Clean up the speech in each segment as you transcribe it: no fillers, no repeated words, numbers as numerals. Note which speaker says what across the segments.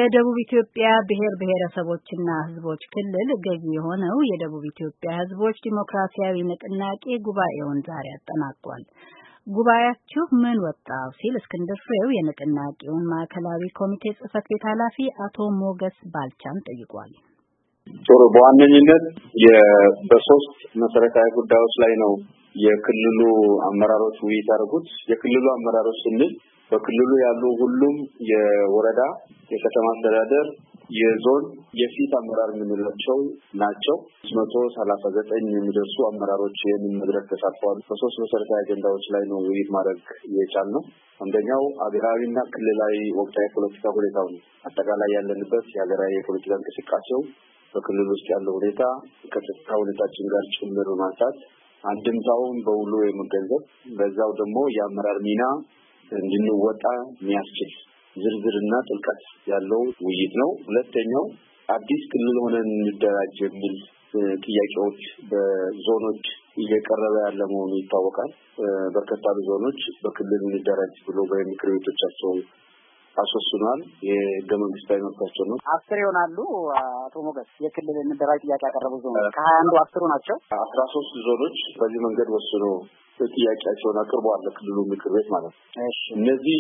Speaker 1: የደቡብ ኢትዮጵያ ብሔር ብሔረሰቦችና ሕዝቦች ክልል ገዢ የሆነው የደቡብ ኢትዮጵያ ሕዝቦች ዲሞክራሲያዊ ንቅናቄ ጉባኤውን ዛሬ አጠናቋል። ጉባኤያችሁ ምን ወጣው ሲል እስክንድር ፍሬው የንቅናቄውን ማዕከላዊ ኮሚቴ ጽሕፈት ቤት ኃላፊ አቶ ሞገስ ባልቻን ጠይቋል።
Speaker 2: ጥሩ በዋነኝነት በሶስት መሰረታዊ ጉዳዮች ላይ ነው የክልሉ አመራሮች ውይይት ያደረጉት። የክልሉ አመራሮች ስንል በክልሉ ያሉ ሁሉም የወረዳ የከተማ አስተዳደር የዞን የፊት አመራር የምንላቸው ናቸው። 139 የሚደርሱ አመራሮች ይህንን መድረክ ተሳትፈዋል። በሶስት መሰረታዊ አጀንዳዎች ላይ ነው ውይይት ማድረግ የቻልነው። አንደኛው ሀገራዊና ክልላዊ ወቅታዊ ፖለቲካ ሁኔታው ነው። አጠቃላይ ያለንበት የሀገራዊ የፖለቲካ እንቅስቃሴው በክልሉ ውስጥ ያለው ሁኔታ ከጸጥታ ሁኔታችን ጋር ጭምር ማንሳት አንድምታውን በውሉ የመገንዘብ በዛው ደግሞ የአመራር ሚና እንድንወጣ የሚያስችል ዝርዝርና ጥልቀት ያለው ውይይት ነው። ሁለተኛው አዲስ ክልል ሆነን እንደራጅ የሚል ጥያቄዎች በዞኖች እየቀረበ ያለ መሆኑ ይታወቃል። በርካታ ዞኖች በክልል እንደራጅ ብሎ በምክር ቤቶቻቸው አስወስኗል። የህገ መንግስታዊ መብታቸው ነው።
Speaker 3: 10 ይሆናሉ። አቶ ሞገስ የክልል እንደራጅ ጥያቄ ያቀረቡ ዞኖች ከ21 10 ናቸው።
Speaker 2: 13 ዞኖች በዚህ መንገድ ወስኖ ጥያቄያቸውን አቅርበዋል ለክልሉ ምክር ቤት ማለት ነው። እነዚህ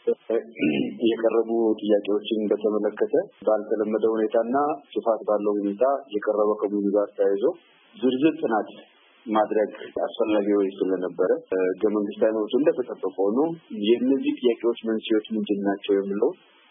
Speaker 2: የቀረቡ ጥያቄዎችን በተመለከተ ባልተለመደ ሁኔታና ስፋት ባለው ሁኔታ የቀረበ ከመሆኑ ጋር ተያይዞ ዝርዝር ጥናት ማድረግ አስፈላጊ ሆኖ ስለነበረ ህገ መንግስታዊ መብቱ እንደተጠበቀ ሆኖ የእነዚህ ጥያቄዎች መንስኤዎች ምንድን ናቸው የሚለው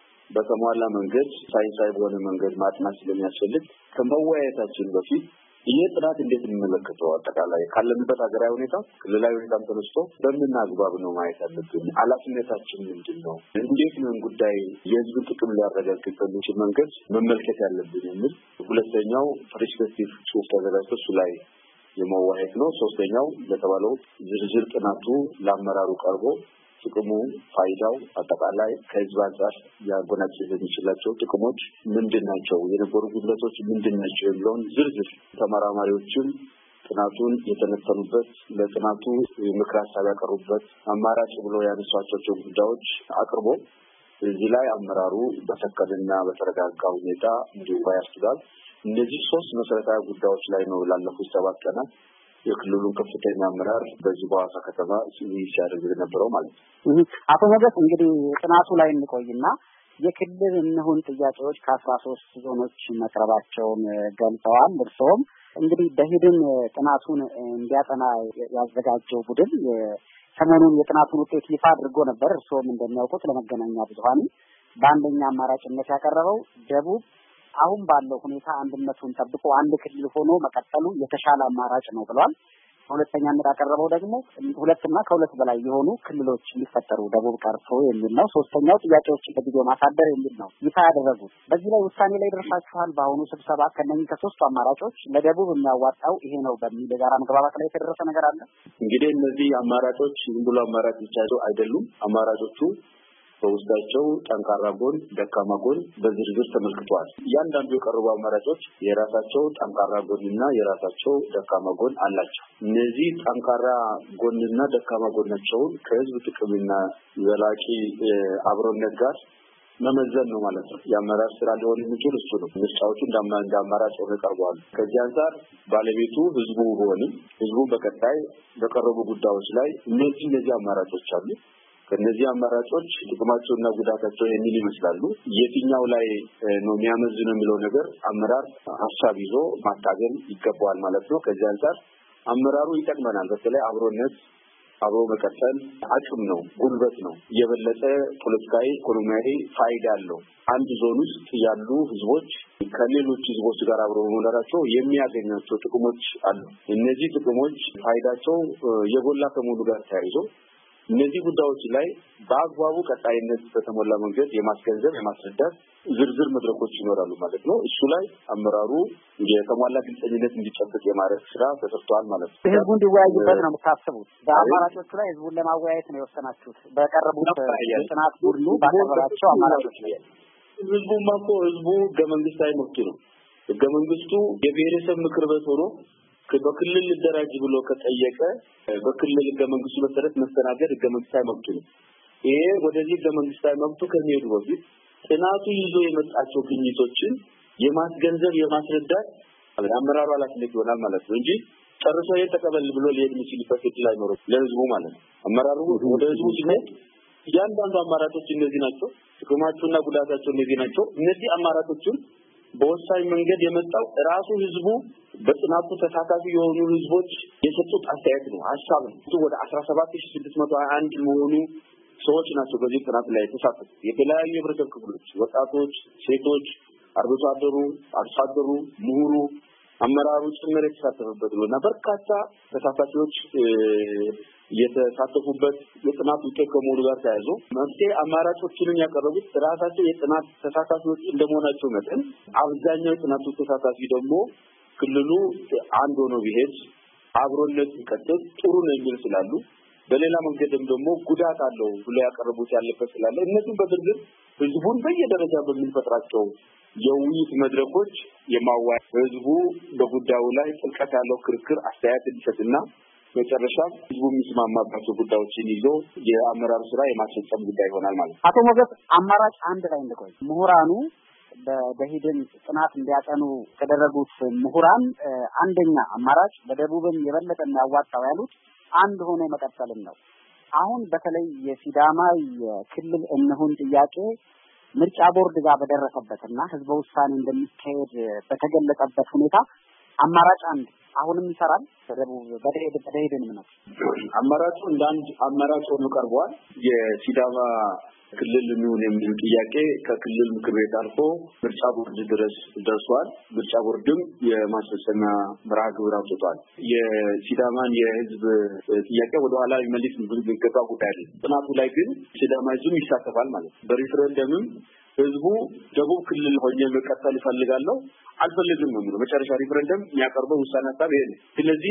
Speaker 2: በተሟላ መንገድ ሳይንሳዊ በሆነ መንገድ ማጥናት ስለሚያስፈልግ ከመወያየታችን በፊት ይሄ ጥናት እንዴት እንመለከተው አጠቃላይ ካለንበት ሀገራዊ ሁኔታ ክልላዊ ሁኔታም ተነስቶ በምን አግባብ ነው ማየት ያለብን፣ ኃላፊነታችን ምንድነው፣ እንዴት ነው ጉዳይ የህዝብ ጥቅም ሊያረጋግጥ በሚችል መንገድ መመልከት ያለብን የሚል ሁለተኛው ፐርስፔክቲቭ ጽሑፍ ተዘጋጅቶ እሱ ላይ የመወያየት ነው። ሶስተኛው ለተባለው ዝርዝር ጥናቱ ለአመራሩ ቀርቦ ጥቅሙ ፋይዳው አጠቃላይ ከህዝብ አንጻር ያጎናጽፍ የሚችላቸው ጥቅሞች ምንድናቸው፣ የነበሩ ጉድለቶች ምንድናቸው የሚለውን ዝርዝር ተመራማሪዎችም ጥናቱን የተነተኑበት ለጥናቱ ምክር ሀሳብ ያቀርቡበት አማራጭ ብሎ ያነሷቸው ጉዳዮች አቅርቦ እዚህ ላይ አመራሩ በተከለና በተረጋጋ ሁኔታ እንዲወያይ ያስችላል። እነዚህ ሶስት መሰረታዊ ጉዳዮች ላይ ነው ላለፉት 7 ቀናት የክልሉ ከፍተኛ አመራር በዚህ በሐዋሳ ከተማ ሲያደርግ የነበረው ማለት ነው።
Speaker 3: አቶ ሞገስ እንግዲህ ጥናቱ ላይ እንቆይና የክልል እንሁን ጥያቄዎች ከ13 ዞኖች መቅረባቸውን ገልጸዋል። እርሶም እንግዲህ በሂድን ጥናቱን እንዲያጠና ያዘጋጀው ቡድን ሰሞኑን የጥናቱን ውጤት ይፋ አድርጎ ነበር። እርሶም እንደሚያውቁት ለመገናኛ ብዙሃን በአንደኛ አማራጭነት ያቀረበው ደቡብ አሁን ባለው ሁኔታ አንድነቱን ጠብቆ አንድ ክልል ሆኖ መቀጠሉ የተሻለ አማራጭ ነው ብሏል። ሁለተኛነት ያቀረበው ደግሞ ሁለትና ከሁለት በላይ የሆኑ ክልሎች ሊፈጠሩ ደቡብ ቀርቶ የሚል ነው። ሶስተኛው ጥያቄዎችን በጊዜው ማሳደር የሚል ነው ይፋ ያደረጉት። በዚህ ላይ ውሳኔ ላይ ደርሳችኋል? በአሁኑ ስብሰባ ከነኚህ ከሶስቱ አማራጮች ለደቡብ የሚያዋጣው ይሄ ነው በሚል የጋራ መግባባት ላይ የተደረሰ ነገር አለ?
Speaker 2: እንግዲህ እነዚህ አማራጮች ዝም ብሎ አማራጭ ብቻ አይደሉም። አማራጮቹ በውስጣቸው ጠንካራ ጎን፣ ደካማ ጎን በዝርዝር ተመልክቷል። እያንዳንዱ የቀረቡ አማራጮች የራሳቸው ጠንካራ ጎንና የራሳቸው ደካማ ጎን አላቸው። እነዚህ ጠንካራ ጎንና ደካማ ጎናቸውን ከህዝብ ጥቅምና ዘላቂ አብሮነት ጋር መመዘን ነው ማለት ነው። የአመራር ስራ ሊሆን የሚችል እሱ ነው። ምርጫዎቹ እንደ አማራጭ ሆነው ቀርበዋል። ከዚህ አንፃር ባለቤቱ ህዝቡ ሆነም ህዝቡ በቀጣይ በቀረቡ ጉዳዮች ላይ እነዚህ አማራጮች አሉ። ከነዚህ አማራጮች ጥቅማቸውና ጉዳታቸው የሚል ይመስላሉ። የትኛው ላይ ነው የሚያመዝነው የሚለው ነገር አመራር ሀሳብ ይዞ ማታገል ይገባዋል ማለት ነው። ከዚህ አንፃር አመራሩ ይጠቅመናል። በተለይ አብሮነት አብሮ መቀጠል አቅም ነው፣ ጉልበት ነው። የበለጠ ፖለቲካዊ ኢኮኖሚያዊ ፋይዳ አለው። አንድ ዞን ውስጥ ያሉ ህዝቦች ከሌሎች ህዝቦች ጋር አብሮ መኖራቸው የሚያገኛቸው ጥቅሞች አሉ። እነዚህ ጥቅሞች ፋይዳቸው የጎላ ከመሆኑ ጋር ተያይዞ እነዚህ ጉዳዮች ላይ በአግባቡ ቀጣይነት በተሞላ መንገድ የማስገንዘብ የማስረዳት ዝርዝር መድረኮች ይኖራሉ ማለት ነው። እሱ ላይ አመራሩ የተሟላ ግልጽነት እንዲጨብጥ የማድረግ ስራ ተሰርቷል ማለት ነው።
Speaker 3: ህዝቡ እንዲወያይበት ነው የምታስቡት? በአማራጮቹ ላይ ህዝቡን ለማወያየት ነው የወሰናችሁት? በቀረቡት ጥናት ሁሉ ባቀረባቸው አማራጮች ላይ
Speaker 2: ህዝቡ ህገ መንግስታዊ መብት ነው። ህገ መንግስቱ የብሔረሰብ ምክር ቤት ሆኖ በክልል ልደራጅ ብሎ ከጠየቀ በክልል ህገ መንግስቱ መሰረት መስተናገድ ህገ መንግስታዊ መብቱ ነው። ይሄ ወደዚህ ህገ መንግስታዊ መብቱ ከሚሄዱ በፊት ጥናቱ ይዞ የመጣቸው ግኝቶችን የማስገንዘብ የማስረዳት አመራሩ ኃላፊነት ይሆናል ማለት ነው እንጂ ጨርሶ የተቀበል ብሎ ሊሄድ የሚችልበት እድል አይኖርም ለህዝቡ ማለት ነው። አመራሩ ወደ ህዝቡ ሲሄድ ያንዳንዱ አማራጮች እነዚህ ናቸው፣ ጥቅማቸውና ጉዳታቸው እነዚህ ናቸው። እነዚህ አማራጮችን በወሳኝ መንገድ የመጣው ራሱ ህዝቡ በጥናቱ ተሳታፊ የሆኑ ህዝቦች የሰጡት አስተያየት ነው፣ ሐሳብ ነው። ወደ 17621 የሚሆኑ ሰዎች ናቸው በዚህ ጥናት ላይ የተሳተፉት። የተለያዩ የህብረተሰብ ክፍሎች፣ ወጣቶች፣ ሴቶች፣ አርብቶ አደሩ፣ አርሶ አደሩ፣ ምሁሩ፣ አመራሩ ጭምር የተሳተፉበት ነውና በርካታ ተሳታፊዎች የተሳተፉበት የጥናት ውጤት ከመሆኑ ጋር ተያይዞ መፍትሄ አማራጮችን ያቀረቡት ራሳቸው የጥናት ተሳታፊዎች እንደመሆናቸው መጠን አብዛኛው የጥናቱ ተሳታፊ ደግሞ ክልሉ አንድ ሆኖ ቢሄድ አብሮነት ይቀጥል ጥሩ ነው የሚል ስላሉ በሌላ መንገድም ደግሞ ጉዳት አለው ብለው ያቀረቡት ያለበት ስላለ እነዚህን በዝርዝር ህዝቡን በየደረጃ በሚፈጥራቸው የውይይት መድረኮች የማዋያ ህዝቡ በጉዳዩ ላይ ጥልቀት ያለው ክርክር አስተያየት እንዲሰጥና በመጨረሻ ህዝቡ የሚስማማባቸው ጉዳዮችን ይዞ የአመራር ስራ የማስፈጸም ጉዳይ ይሆናል ማለት ነው።
Speaker 3: አቶ ሞገስ አማራጭ አንድ ላይ እንደቆይ ምሁራኑ በሂደን ጥናት እንዲያጠኑ ተደረጉት ምሁራን አንደኛ አማራጭ በደቡብም የበለጠ የሚያዋጣው ያሉት አንድ ሆኖ መቀጠልን ነው። አሁን በተለይ የሲዳማ የክልል እንሁን ጥያቄ ምርጫ ቦርድ ጋር በደረሰበትና ህዝበ ውሳኔ እንደሚካሄድ በተገለጸበት ሁኔታ አማራጭ አንድ አሁንም ይሰራል። በደቡብ ነው
Speaker 2: አማራጩ እንዳንድ አማራጭ ሆኖ ቀርቧል። የሲዳማ ክልል ነው የሚል ጥያቄ ከክልል ምክር ቤት አልፎ ምርጫ ቦርድ ድረስ ደርሷል። ምርጫ ቦርድም የማስፈጸሚያ መርሃ ግብር አውጥቷል። የሲዳማን የህዝብ ጥያቄ ወደ ኋላ ሊመልስ የሚገባ ጉዳይ አይደለም። ጥናቱ ላይ ግን ሲዳማ ህዝብ ይሳተፋል ማለት ነው። በሪፈረንደምም ህዝቡ ደቡብ ክልል ሆኜ መቀጠል ይፈልጋለሁ አልፈልግም ነው የሚለው መጨረሻ ሪፈረንደም የሚያቀርበው ውሳኔ ሀሳብ ይሄ ነው። ስለዚህ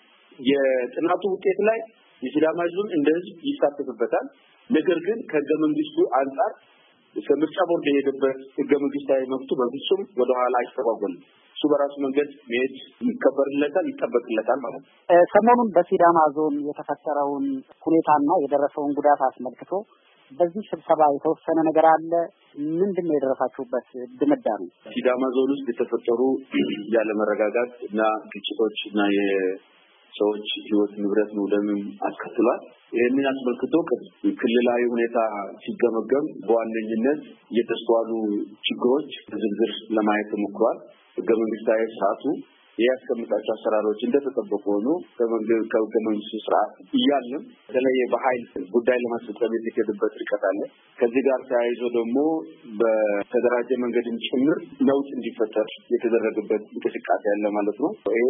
Speaker 2: የጥናቱ ውጤት ላይ የሲዳማ ህዝብ እንደ ህዝብ ይሳተፍበታል። ነገር ግን ከህገ መንግስቱ አንፃር ከምርጫ ቦርድ የሄደበት ህገ መንግስታዊ መብቱ በፍጹም ወደ ኋላ አይስተጓጎልም። እሱ በራሱ መንገድ መሄድ ይከበርለታል፣ ይጠበቅለታል ማለት ነው።
Speaker 3: ሰሞኑን በሲዳማ ዞን የተፈጠረውን ሁኔታና የደረሰውን ጉዳት አስመልክቶ በዚህ ስብሰባ የተወሰነ ነገር አለ። ምንድነው የደረሳችሁበት ድምዳሜ?
Speaker 2: ሲዳማ ዞን ውስጥ የተፈጠሩ ያለመረጋጋት እና ግጭቶች እና የሰዎች ህይወት ንብረት መውደምን አስከትሏል። ይህንን አስመልክቶ ክልላዊ ሁኔታ ሲገመገም በዋነኝነት የተስተዋሉ ችግሮች በዝርዝር ለማየት ተሞክሯል። ህገ መንግስታዊ ስርዓቱ ያስቀምጣቸው አሰራሮች እንደተጠበቁ ሆኖ ከህገ መንግስቱ ስርዓት እያለም በተለይ በኃይል ጉዳይ ለማስፈጸም የተሄደበት ርቀት አለ። ከዚህ ጋር ተያይዞ ደግሞ በተደራጀ መንገድም ጭምር ለውጥ እንዲፈጠር የተደረገበት እንቅስቃሴ ያለ ማለት ነው። ይሄ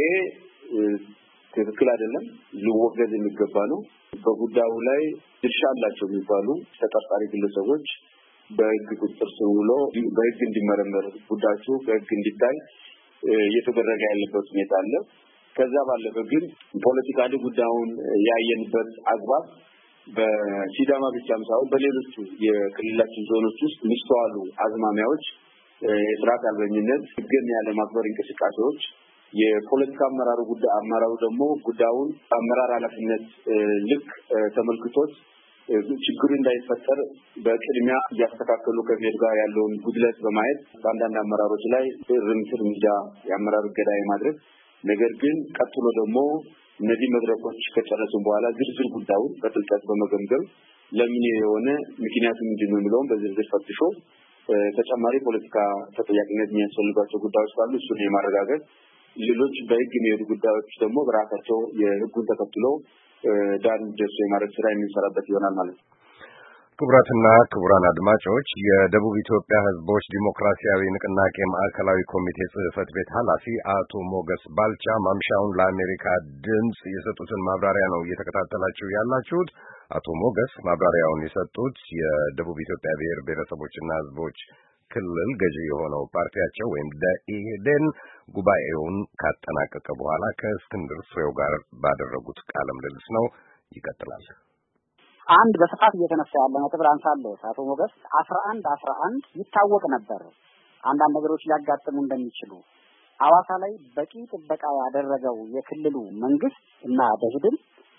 Speaker 2: ትክክል አይደለም፣ ሊወገዝ የሚገባ ነው። በጉዳዩ ላይ ድርሻ አላቸው የሚባሉ ተጠርጣሪ ግለሰቦች በህግ ቁጥጥር ስር ውሎ በህግ እንዲመረመር ጉዳያቸው በህግ እንዲታይ እየተደረገ ያለበት ሁኔታ አለ። ከዛ ባለፈ ግን ፖለቲካሊ ጉዳዩን ያየንበት አግባብ በሲዳማ ብቻም ሳይሆን በሌሎች የክልላችን ዞኖች ውስጥ የሚስተዋሉ አዝማሚያዎች የስርዓት አልበኝነት፣ ህግን ያለ ማክበር እንቅስቃሴዎች የፖለቲካ አመራሩ ደግሞ ጉዳዩን አመራር ኃላፊነት ልክ ተመልክቶት ችግሩ እንዳይፈጠር በቅድሚያ እያስተካከሉ ከመሄድ ጋር ያለውን ጉድለት በማየት በአንዳንድ አመራሮች ላይ እርምጃ የአመራር እገዳ ማድረግ ነገር ግን ቀጥሎ ደግሞ እነዚህ መድረኮች ከጨረሱ በኋላ ዝርዝር ጉዳዩን በጥልቀት በመገምገም ለምን የሆነ ምክንያቱ ምንድነው የሚለውን በዝርዝር ፈትሾ ተጨማሪ ፖለቲካ ተጠያቂነት የሚያስፈልጋቸው ጉዳዮች ካሉ እሱን የማረጋገጥ ሌሎች በህግ የሚሄዱ ጉዳዮች ደግሞ በራሳቸው የህጉን ተከትለው ዳር እንዲደርሱ የማድረግ ስራ የሚሰራበት ይሆናል ማለት ነው።
Speaker 4: ክቡራትና ክቡራን አድማጮች የደቡብ ኢትዮጵያ ህዝቦች ዲሞክራሲያዊ ንቅናቄ ማዕከላዊ ኮሚቴ ጽህፈት ቤት ኃላፊ አቶ ሞገስ ባልቻ ማምሻውን ለአሜሪካ ድምጽ የሰጡትን ማብራሪያ ነው እየተከታተላችሁ ያላችሁት። አቶ ሞገስ ማብራሪያውን የሰጡት የደቡብ ኢትዮጵያ ብሔር ብሔረሰቦችና ህዝቦች ክልል ገዢ የሆነው ፓርቲያቸው ወይም ደኢህዴን ጉባኤውን ካጠናቀቀ በኋላ ከእስክንድር ፍሬው ጋር ባደረጉት ቃለ ምልልስ ነው። ይቀጥላል።
Speaker 3: አንድ በስፋት እየተነሳ ያለ ነጥብ አንሳለሁ። አቶ ሞገስ 11 ይታወቅ ነበር አንዳንድ ነገሮች ሊያጋጥሙ እንደሚችሉ። ሐዋሳ ላይ በቂ ጥበቃ ያደረገው የክልሉ መንግስት እና ደኢህዴን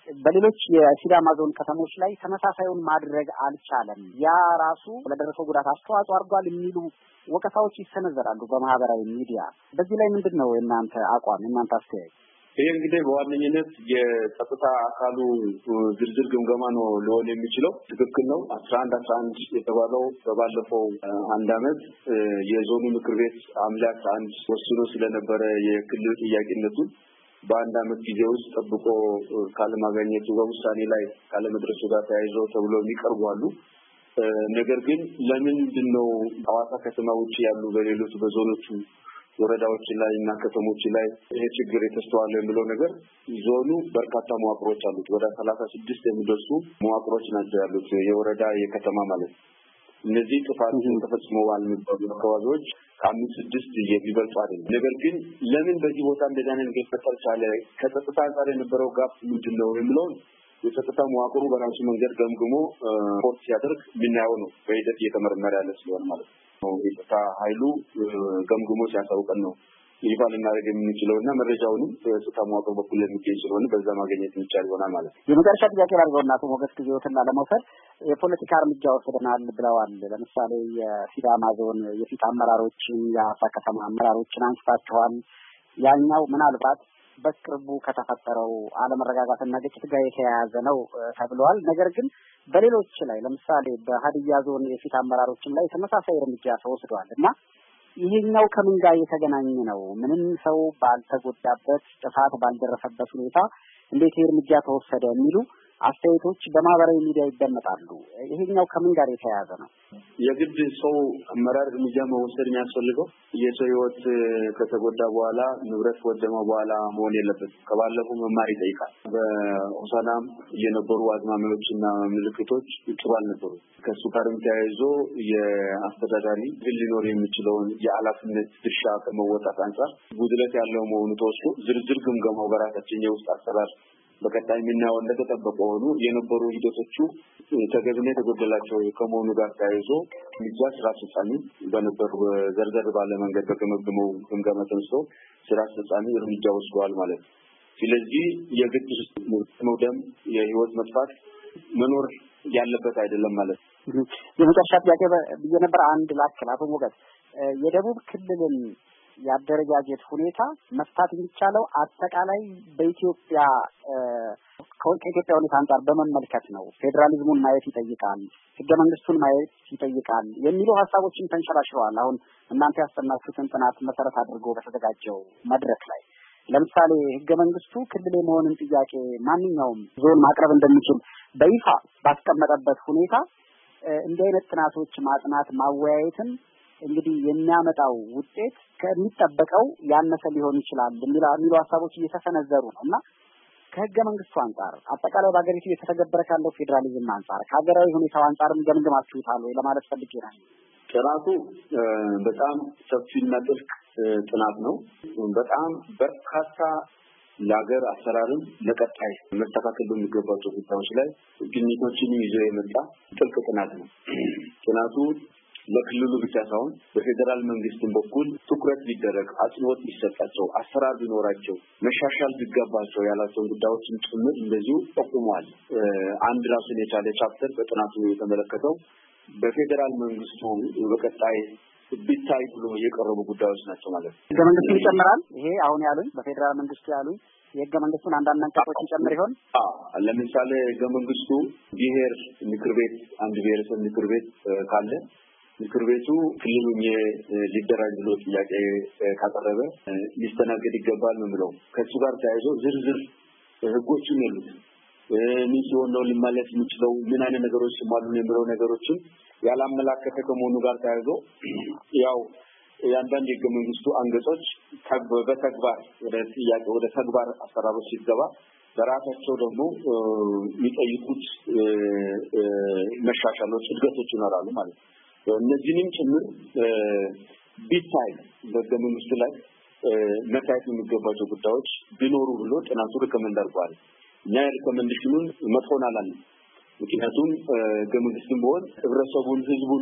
Speaker 3: በሌሎች የሲዳማ ዞን ከተሞች ላይ ተመሳሳዩን ማድረግ አልቻለም፣ ያ ራሱ ለደረሰው ጉዳት አስተዋጽኦ አድርጓል የሚሉ ወቀሳዎች ይሰነዘራሉ በማህበራዊ ሚዲያ። በዚህ ላይ ምንድነው የእናንተ አቋም፣ የእናንተ አስተያየት?
Speaker 2: ይሄ እንግዲህ በዋነኝነት የጸጥታ አካሉ ዝርዝር ግምገማ ነው ሊሆን የሚችለው። ትክክል ነው። 11 የተባለው በባለፈው አንድ አመት የዞኑ ምክር ቤት ሐምሌ 11 ወስኖ ስለነበረ የክልል ጥያቄነቱን በአንድ አመት ጊዜ ውስጥ ጠብቆ ካለማግኘቱ በውሳኔ ላይ ካለመድረሱ ጋር ተያይዞ ተብሎ የሚቀርቡ አሉ። ነገር ግን ለምንድን ነው ሐዋሳ ከተማ ውጪ ያሉ በሌሎች በዞኖቹ ወረዳዎች ላይ እና ከተሞች ላይ ይሄ ችግር የተስተዋለ የሚለው ነገር ዞኑ በርካታ መዋቅሮች አሉት። ወደ 36 የሚደርሱ መዋቅሮች ናቸው ያሉት፣ የወረዳ የከተማ ማለት ነው። እነዚህ ጥፋት ተፈጽመዋል የሚባሉ አካባቢዎች ከ5-6 የሚበልጡ አይደለም። ነገር ግን ለምን በዚህ ቦታ እንደዛ ነው እንገፈጠር ቻለ፣ ከጸጥታ አንፃር የነበረው ጋፕ ምንድነው የሚለው የጸጥታ መዋቅሩ በራሱ መንገድ ገምግሞ ሪፖርት ሲያደርግ የምናየው ነው። በሂደት እየተመረመረ ያለ ስለሆነ ማለት ነው። የጸጥታ ኃይሉ ገምግሞ ሲያሳውቀን ነው ይፋ ልናደርግ የምንችለውና መረጃውንም በጸጥታ መዋቅሩ በኩል የሚገኝ ስለሆነ በዛ ማግኘት የሚቻል ይሆናል ማለት ነው።
Speaker 3: የመጨረሻ ጥያቄ ላድርገውና አቶ ሞገስ ጊዜዎትና ለመውሰድ የፖለቲካ እርምጃ ወስደናል ብለዋል። ለምሳሌ የሲዳማ ዞን የፊት አመራሮችን፣ የሐዋሳ ከተማ አመራሮችን አንስታችኋል። ያኛው ምናልባት በቅርቡ ከተፈጠረው አለመረጋጋትና ግጭት ጋር የተያያዘ ነው ተብሏል። ነገር ግን በሌሎች ላይ ለምሳሌ በሀዲያ ዞን የፊት አመራሮችን ላይ ተመሳሳይ እርምጃ ተወስዷል እና ይሄኛው ከምን ጋር የተገናኘ ነው? ምንም ሰው ባልተጎዳበት፣ ጥፋት ባልደረሰበት ሁኔታ እንዴት እርምጃ ተወሰደ የሚሉ አስተያየቶች በማህበራዊ ሚዲያ ይደመጣሉ። ይሄኛው ከምን ጋር የተያያዘ ነው?
Speaker 2: የግድ ሰው አመራር እርምጃ መወሰድ የሚያስፈልገው የሰው ህይወት ከተጎዳ በኋላ ንብረት ከወደመ በኋላ መሆን የለበትም። ከባለፈው መማር ይጠይቃል። በሆሳናም የነበሩ አዝማሚያዎችና ምልክቶች ጥሩ አልነበሩ። ከሱ ጋርም ተያይዞ የአስተዳዳሪ ግን ሊኖር የሚችለውን የኃላፊነት ድርሻ ከመወጣት አንጻር ጉድለት ያለው መሆኑ ተወስዶ ዝርዝር ግምገማው በራሳችን የውስጥ አሰራር በቀጣይ የምናየው እንደተጠበቀ ሆኖ የነበሩ ሂደቶቹ ተገቢነት የተጎደላቸው ከመሆኑ ጋር ተያይዞ ሚዲያ ስራ አስፈጻሚ በነበሩ ዘርዘር ባለ መንገድ በገመገመው ግምገማ ተነስቶ ስራ አስፈጻሚ እርምጃ ወስዷል ማለት ነው። ስለዚህ የግድ መውደም የህይወት መጥፋት መኖር ያለበት አይደለም ማለት ነው።
Speaker 3: የመጨረሻ ጥያቄ የነበረ አንድ ላክል አቶ ሞገስ የደቡብ ክልልን ያደረጃጀት ሁኔታ መፍታት የሚቻለው አጠቃላይ በኢትዮጵያ ከኢትዮጵያ ሁኔታ አንጻር በመመልከት ነው። ፌዴራሊዝሙን ማየት ይጠይቃል፣ ህገ መንግስቱን ማየት ይጠይቃል የሚሉ ሀሳቦችን ተንሸራሽረዋል። አሁን እናንተ ያስጠናችሁትን ጥናት መሰረት አድርጎ በተዘጋጀው መድረክ ላይ ለምሳሌ ህገ መንግስቱ ክልል የመሆንን ጥያቄ ማንኛውም ዞን ማቅረብ እንደሚችል በይፋ ባስቀመጠበት ሁኔታ እንዲህ አይነት ጥናቶች ማጥናት ማወያየትን እንግዲህ የሚያመጣው ውጤት ከሚጠበቀው ያነሰ ሊሆን ይችላል የሚሉ ሀሳቦች እየተሰነዘሩ ነው እና ከህገ መንግስቱ አንጻር አጠቃላይ በአገሪቱ እየተተገበረ ካለው ፌዴራሊዝም አንጻር ከሀገራዊ ሁኔታው አንጻርም ገምግማችሁታል ወይ ለማለት ፈልጌ ነው።
Speaker 2: ጥናቱ በጣም ሰፊና ጥልቅ ጥናት ነው። በጣም በርካታ ለሀገር አሰራርም ለቀጣይ መስተካከል በሚገባቸው ጉዳዮች ላይ ግኝቶችን ይዞ የመጣ ጥልቅ ጥናት ነው። ጥናቱ ለክልሉ ብቻ ሳይሆን በፌዴራል መንግስትም በኩል ትኩረት ሊደረግ አጽንኦት ሊሰጣቸው አሰራር ቢኖራቸው መሻሻል ቢገባቸው ያላቸውን ጉዳዮችን ጭምር እንደዚሁ ጠቁሟል። አንድ ራሱን የቻለ ቻፕተር በጥናቱ የተመለከተው በፌዴራል መንግስቱ በቀጣይ ቢታይ ብሎ የቀረቡ ጉዳዮች ናቸው ማለት ነው።
Speaker 3: ህገ መንግስቱን ይጨምራል። ይሄ አሁን ያሉኝ በፌዴራል መንግስቱ ያሉኝ የህገ መንግስቱን አንዳንድ አንቀጾች ይጨምር ይሆን?
Speaker 2: ለምሳሌ ህገ መንግስቱ ብሔር ምክር ቤት አንድ ብሔረሰብ ምክር ቤት ካለ ምክር ቤቱ ክልሉን ሊደራጅ ብሎ ጥያቄ ካቀረበ ሊስተናገድ ይገባል ነው የሚለው። ከሱ ጋር ተያይዞ ዝርዝር ህጎችን ያሉት ምን ሲሆን ነው ሊመለስ የሚችለው ምን አይነት ነገሮች ሲሟሉ ነው የሚለው ነገሮችን ያላመላከተ ከመሆኑ ጋር ተያይዞ ያው ያንዳንድ የህገ መንግስቱ አንቀጾች በተግባር ወደ ተግባር አሰራሮች ሲገባ በራሳቸው ደግሞ የሚጠይቁት መሻሻሎች እድገቶች ይኖራሉ ማለት ነው። እነዚህንም ጭምር ቢታይ በህገ መንግስቱ ላይ መታየት የሚገባቸው ጉዳዮች ቢኖሩ ብሎ ጥናቱ ሪኮመንድ አድርጓል። እና ሪኮመንዴሽኑን መጥፎን አላለም። ምክንያቱም ህገ መንግስቱም ቢሆን ህብረተሰቡን ህዝቡን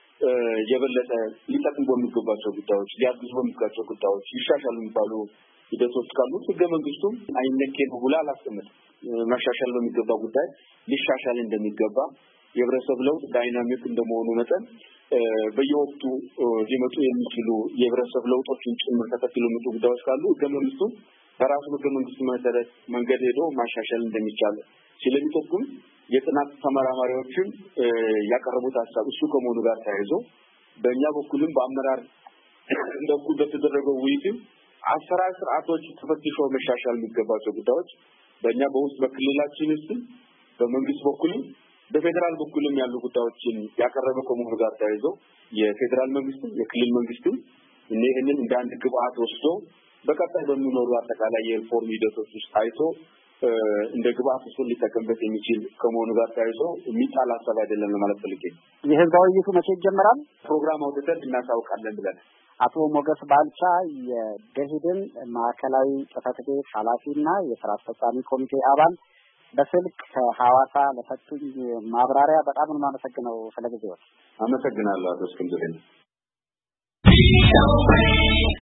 Speaker 2: የበለጠ ሊጠቅሙ በሚገባቸው ጉዳዮች ሊያግዙ በሚገባቸው ጉዳዮች ይሻሻሉ የሚባሉ ሂደቶች ካሉ ህገ መንግስቱም አይነኬ ነው ብሎ አላስቀመጠም። መሻሻል በሚገባ ጉዳይ ሊሻሻል እንደሚገባ የህብረተሰብ ለውጥ ዳይናሚክ እንደመሆኑ መጠን በየወቅቱ ሊመጡ የሚችሉ የህብረተሰብ ለውጦችን ጭምር ተከትሎ የሚመጡ ጉዳዮች ካሉ ህገ መንግስቱ በራሱ ህገ መንግስቱ መሰረት መንገድ ሄዶ ማሻሻል እንደሚቻል ስለሚጠቁም የጥናት ተመራማሪዎችን ያቀረቡት ሐሳብ እሱ ከመሆኑ ጋር ተያይዞ በእኛ በኩልም በአመራር እንደኩል በተደረገው ውይይት አሰራር ስርዓቶች ተፈትሾ መሻሻል የሚገባቸው ጉዳዮች በእኛ በውስጥ በክልላችን ውስጥ በመንግስት በኩል በፌደራል በኩልም ያሉ ጉዳዮችን ያቀረበ ከመሆኑ ጋር ተያይዞ የፌደራል መንግስት የክልል መንግስት እነዚህን እንደ አንድ ግብአት ወስዶ በቀጣይ በሚኖሩ አጠቃላይ የሪፎርም ሂደቶች ውስጥ አይቶ እንደ ግብአት ውስጥ ሊጠቀምበት የሚችል ከመሆኑ ጋር ተያይዞ የሚጣል ሐሳብ አይደለም ማለት ፈልጌ
Speaker 3: የህዝባዊ ውይይቱ መቼ ይጀምራል?
Speaker 2: ፕሮግራም አውጥተን እናሳውቃለን ብለን
Speaker 3: አቶ ሞገስ ባልቻ የደኢህዴን ማዕከላዊ ጽሕፈት ቤት ኃላፊና የሥራ አስፈጻሚ ኮሚቴ አባል በስልክ ከሐዋሳ ለሰጡኝ ማብራሪያ በጣም ነው የማመሰግነው። ስለጊዜው
Speaker 2: አመሰግናለሁ አቶ እስክንድር።